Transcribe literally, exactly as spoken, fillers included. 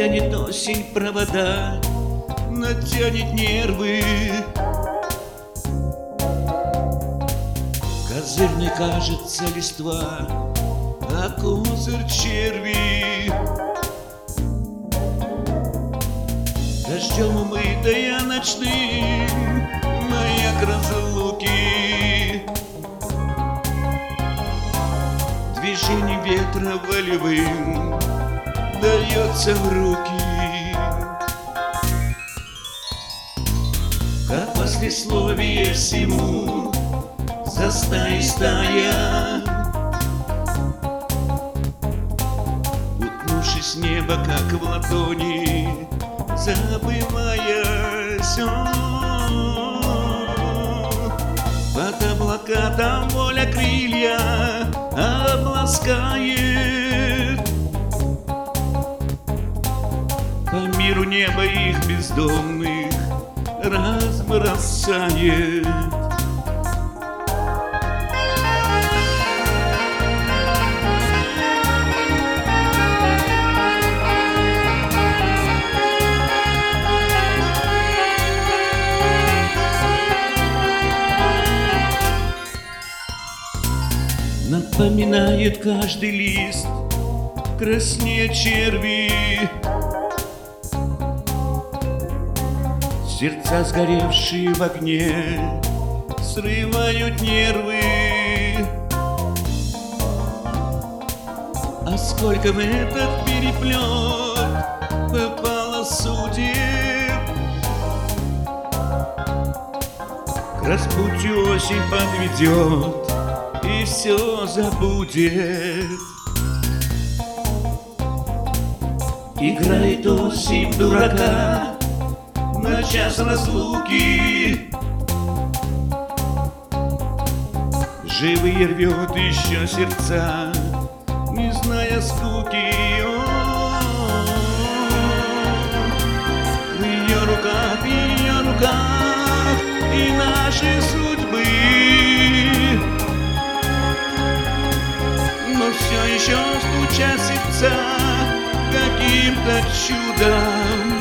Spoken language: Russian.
Натянет осень провода, натянет нервы. Козырной кажется листва, а козырь черви. Дождем умытая ночным, маяк разлуки. Движение ветра волевым дается в руки. Как послесловие всему за стаей стая, утнувшись в небо, как в ладони, забывая всё. Под облака там воля крылья обласкает. По миру небо их бездомных разбросает. Напоминает каждый лист краснее черви. Сердца, сгоревшие в огне, срывают нервы. А сколько в этот переплет попало судеб, к распутью осень подведет и все забудет. Играет осень дурака на час разлуки. Живые рвет еще сердца, не зная скуки. В ее руках, в ее руках и наши судьбы. Но все еще стучат сердца каким-то чудом.